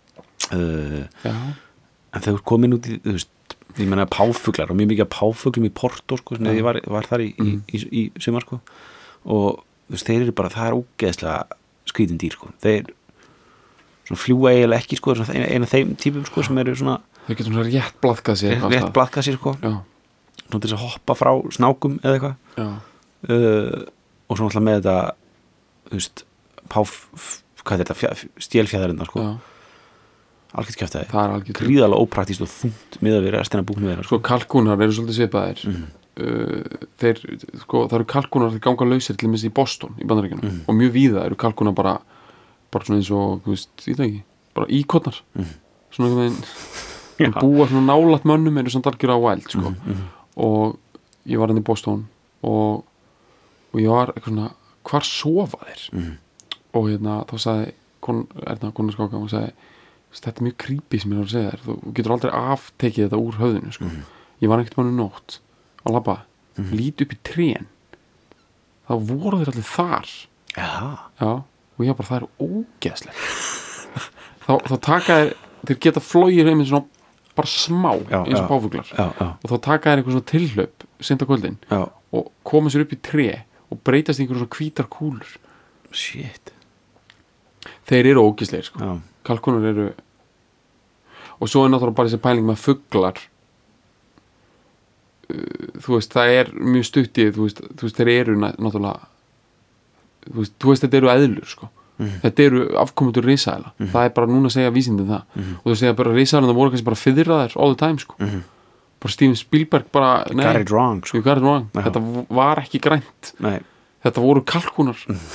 uh,
já,
en þegar þú ert komin út í þú veist, ég menna páfuglar og mjög mikið af páfuglum í Porto sko, sem
Já.
ég var, var þar í,
Mhm.
í, í, í sumar sko og þú veist, þeir eru bara, það er ógeðslega skrítin dýr sko, þeir svona fljúa eiginlega ekki sko, svona eina af þeim típum sko sem eru svona
þau getur svona rétt blaðkað sér eitthvað
rétt
af stað.
blaðka sér sko,
já,
svona til þess að hoppa frá snákum eða eitthvað
já,
uh, og svona alltaf með þetta þú veist, páf hvað er þetta, fjö, stélfjæðarinnar sko
já,
algjört kjaftaði,
það er algjör
gríðalega ópraktíst og þungt miðað við restina búknu þeirra
sko kalkúnar eru svolítið svipaðir
Mhm.
uh, þeir, sko, það eru kalkúnar þeir ganga lausir til dæmis í Boston í Bandaríkjunum
Mhm.
og mjög víða eru kalkúnar bara bara svona eins og, þú veist, ég veit ekki bara íkotnar,
Mhm.
svona einhvern veginn
Já.
en búa svona nálægt mönnum eru samt algjör á wild sko.
Mhm.
og ég var hann í Boston og, og ég var eitthvað svona hvar sofa þeir
Mhm.
og hérna þá sagði kon, erna konarskáka og sagði þetta er mjög creepy sem ég er að segja þér þú getur aldrei aftekið þetta úr höfðinu sko.
Mhm.
ég var ekkert mann um nótt að labba,
Mhm.
lít upp í trén þá voru þeir allir þar
já,
já, og ég bara það er ógeðslegt þá, þá taka þeir þeir geta flogið einmitt svona bara smá
Já,
eins og
já.
páfuglar
já, já,
og þá taka þeir eitthvað svona tilhlaup sent á kvöldin
já,
og koma sér upp í tré og breytast í einhverjum svona hvítar kúlur
shit
þeir eru ógeðslegir sko.
já,
kalkunar eru og svo er náttúrulega bara þessi pæling með fuglar uh, þú veist, það er mjög stuttið þú veist, þú veist þeir eru ná- náttúrulega þú veist, þú veist, þetta eru eðlur sko.
Mhm.
þetta eru afkomendur risaðila það er bara núna að segja vísindin það
Mhm.
og þú segja bara risaðila það voru kannski bara fyrirraðir all the time sko.
Mhm.
bara Steven Spielberg bara, nei,
got it wrong sko.
you got it wrong
Já.
þetta var ekki grænt
nei,
þetta voru kalkunar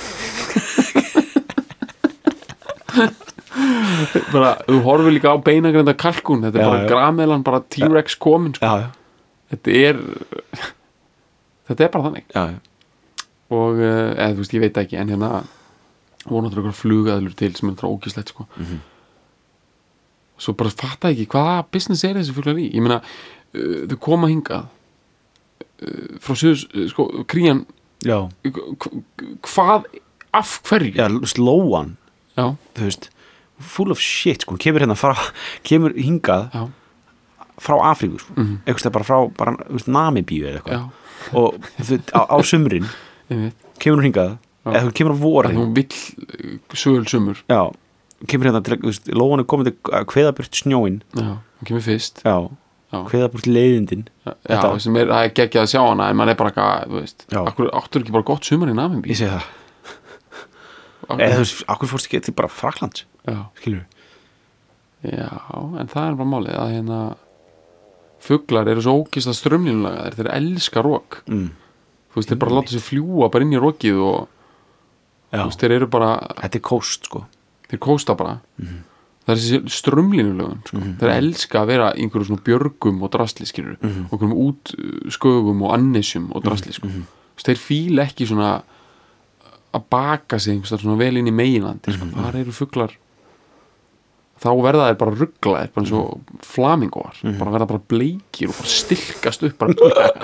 bara, þú horfir líka á beinagrænda kalkun þetta er
Já,
bara
já.
gramelan, bara T-Rex komin sko.
já, já,
þetta er þetta er bara þannig
já, já.
og, eh, eða þú veist, ég veit ekki en hérna voru náttúrulega einhverjar flugaðlur til sem er náttúrulega ógíslegt sko.
Mhm.
svo bara fatta ekki hvaða business er þessi fuglar í ég meina, uh, þau koma hingað uh, frá söðus uh, sko, krían
já,
hvað, af hverju
já, slóan
já,
þú veist, full of shit sko, hún kemur hérna frá, kemur hingað
já,
frá Afríku sko,
Mhm.
eitthvað bara frá, bara, þú veist, Namibíu eða
já,
eitthvað og þú veist, á, á sumrin
ég veit
kemur hún hingað,
Já.
eða hún kemur á
að
vorin
hún vill sögul sumur
já, kemur hérna til, þú veist, lóan er komin til að kveða burt snjóin
já, hún kemur fyrst
já,
já,
kveða burt leiðindin
já
Þetta-
sem er, það er geggjað að sjá hana en maður er bara eitthvað, þú veist
Já.
akkur, áttur ekki bara gott sumar í Namibí
ég segi það, eða þú veist, akkur fórst ekki til bara Fraklands
já,
skilur
já, en það er bara málið að hérna fuglar eru svo ógist að strömlínulega þeir, þeir elska rók
mm.
þú veist, þeir bara láta sér fljúa bara inn í rókið og
já,
þú veist, þeir eru bara
þetta er kóst sko
þeir kósta bara
Mhm.
það er þessi strömlínulögun sko.
Mhm.
þeir elska að vera í einhverju svona björgum og drasli skilur
Mhm.
og einhverjum út skögum og annisjum og drasli sko.
Mhm.
þeir fíla ekki svona að baka sig einhvers staðar svona vel inn í meginlandi sko.
Mhm.
þar eru fuglar þá verða þeir bara rugglaðir bara eins og flamingóar
Mhm.
bara verða bara bleikir og bara stilkast upp bara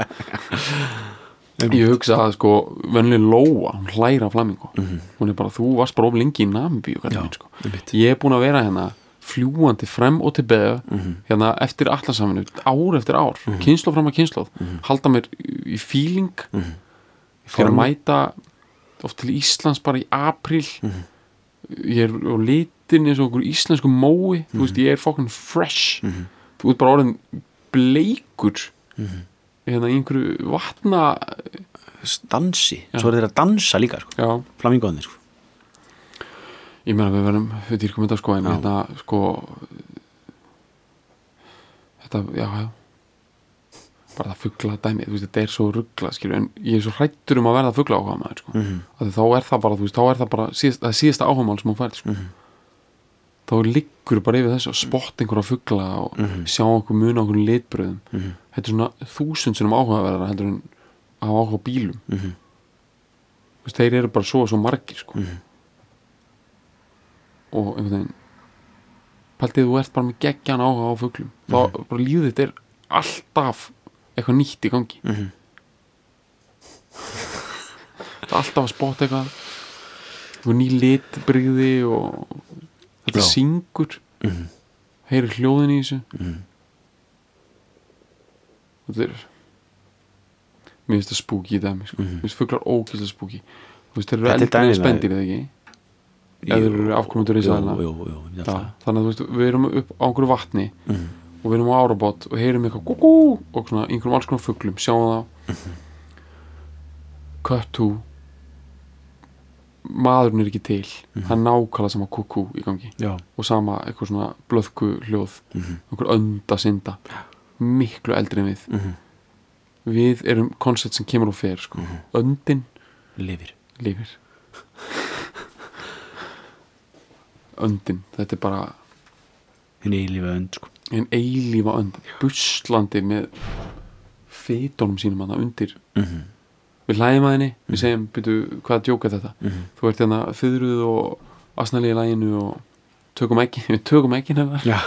ég hugsa að sko venlega Lóa, hún hlæra flamingó
Mhm.
hún er bara, þú varst bara of lengi í Namibíu
Já,
sko.
einmitt.
ég er búin að vera hérna fljúandi frem og tilbaka
Mhm.
hérna eftir Atlantshafinu ár eftir ár, mm -hmm. kynsloð fram að kynsloð halda mér í feeling
Mhm.
fyrir að
Formi.
mæta oft til Íslands bara í apríl
Mhm.
ég er á litin eins og okkur íslensku mói þú veist, ég er fucking fresh
Mhm.
þú ert bara orðin bleikur
Mhm.
hérna í einhverju vatna
dansi,
Já.
svo er þeir að dansa líka sko.
já,
flamingóðnir sko.
ég meina við verðum við dýrkum þetta sko en
Já.
hérna sko þetta, já, já bara það fugla dæmi, þú veist, þetta er svo ruggla skilur, en ég er svo hrættur um að verða fugla áhuga maður sko,
Mhm.
af því þá er það bara þú veist, þá er það bara síðast, það er síðasta áhugamál sem hún færð sko,
Mhm.
þá liggur bara yfir þessu að spotta einhverja fugla og
Mhm.
sjá okkur muna okkur litbröðum
Mhm.
þetta er svona þúsund sinum áhugaverðara heldur en að hafa áhuga á bílum
Mhm.
þú veist, þeir eru bara svo svo margir sko
Mhm.
og einhvern veginn pæltið þú ert bara með geggjan áhuga á fuglum þá bara lífið þetta er alltaf eitthvað nýtt í gangi
Mhm.
það er alltaf að spotta eitthvað eitthvað ný litbrigði og þetta
Já.
syngur
Mhm.
heyrir hljóðin í þessu
Mhm.
þetta er mér finnst það spooky í dæmi sko. mér finnst fuglar ógeðslega spooky þú veist, þeir eru
Þetta er
eldri en
dæmi með-
spendir eða ekki eða þeir eru afkomendur í
Jú,
sæðina
jú, jú, ég held
Já,
það.
þannig að þú veist, við erum upp á einhverju vatni
Mhm.
og við erum á árabát og heyrum eitthvað kúkú og svona einhverjum alls konar fuglum sjáum það cut to maðurinn er ekki til það er nákvæmlega sama kúkú í gangi
Já.
og sama eitthvað svona blöðku hljóð
Mhm.
einhver önda synda miklu eldri en við
Mhm.
við erum koncept sem kemur og fer sko. öndin
Lifir.
lifir öndin, þetta er bara
Hinn eilífa önd sko.
einn eilífa önd buslandi með fytunum sínum hana undir
Mhm.
við hlæðum að henni, við segjum byrju, hvaða djók er þetta
Mhm.
þú ert hérna fyðruð og asnali í læginu og tökum ekki við tökum ekki hennar
Já.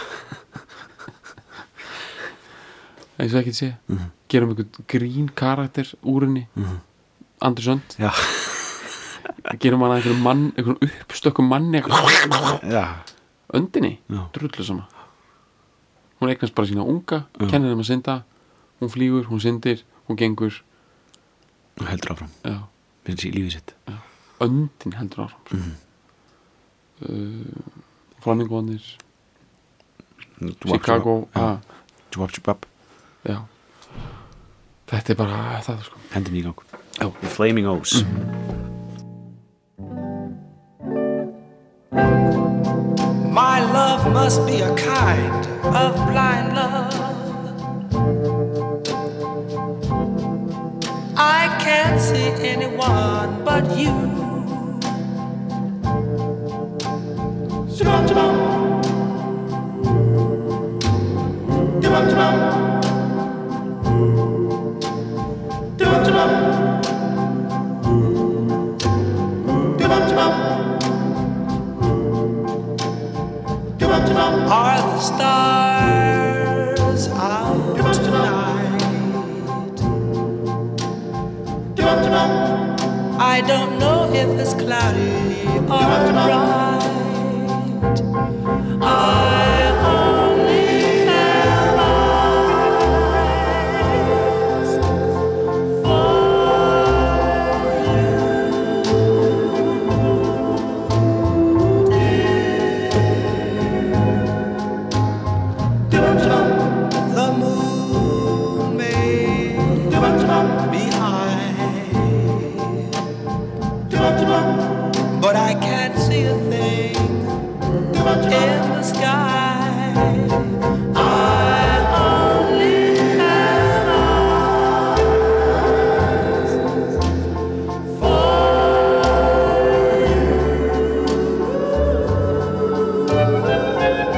eins og ekki að segja
Mhm.
gerum einhvern grín karakter úr henni
Mhm.
Andri Sönd
Já.
gerum hana einhverjum mann einhverjum uppstökkum manni eitthvað-
Já.
öndinni,
Já.
drullu sama hún eignast bara sína unga
Já.
kennir þeim að synda, hún flýgur, hún syndir hún gengur,
Og heldur áfram.
já,
Fyrir sí- lífið sitt.
öndin heldur áfram
Mhm.
uh, flamingóanir
Dwap,
Chicago,
Já.
ah,
Dwap, dwap.
já þetta er bara það sko
Hendum í gang. Já. The Flaming O's.
My love must be a kind of blind love. I can't see anyone but you. Shabam, shabam. Shabam, shabam. Shabam, shabam. Shabam, shabam. Are the stars out tonight? I don't know if it's cloudy or bright. I only have eyes for the moon may be high, but I can't see a thing in the sky. I only have eyes for you.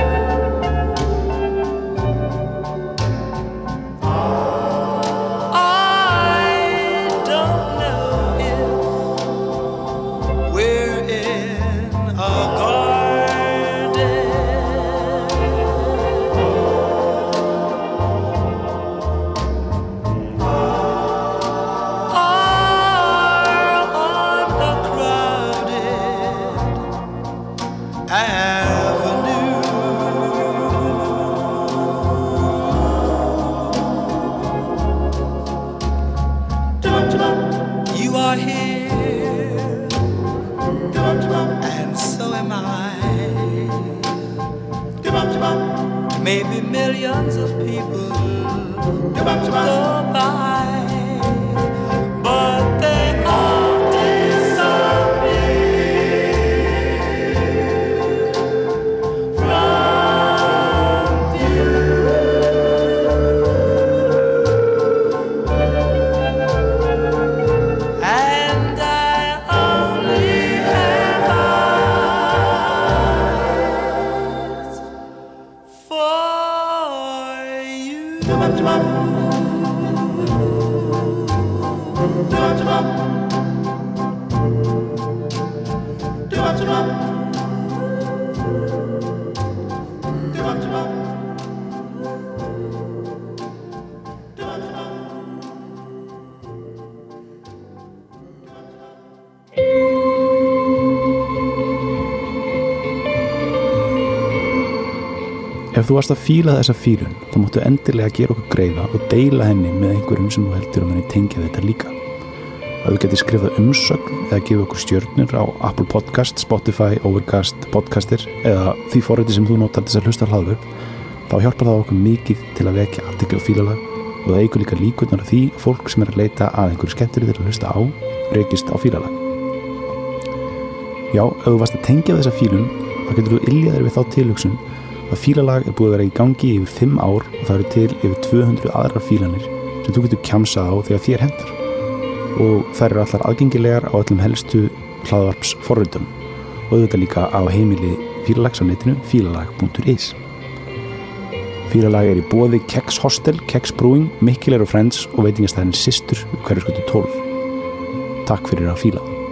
are here, and so am I. Maybe millions of people go by, but they all disappear from view. And I only have eyes for you.
Ef þú varst að fíla þessa fílun, þá máttu endilega gera okkur greiða og deila henni með einhverjum sem þú heldur um henni tengja þetta líka. Að þú getur skrifað umsögn eða gefa okkur stjörnur á Apple Podcast, Spotify, Overcast, Podcastir eða því forriti sem þú notar til að hlusta hlaðvörp, þá hjálpar það okkur mikið til að vekja athygli á fílalag og það eykur líka líkurnar á því að fólk sem er að leita að einhverju skemmtiri til að hlusta á rekist á fílalag. Já, ef þú varst að tengja þessa fílun, þá getur þú yljaðir við þá tilhugsun að fílalag er búið að vera í gangi yfir fimm ár og það eru til yfir tvö hundruð aðrar fílanir sem þú getur kjamsað á þegar þér hendur og þær eru allar aðgengilegar á öllum helstu hlaðvarps forritum og auðvitað líka á heimili fílalags á netinu fílalag punktur is. Fílalag er í boði Kex Hostel, Kex Brewing, Mikkeler og Friends og veitingastæðin Systur hverfisgötu tólf. Takk fyrir að fíla.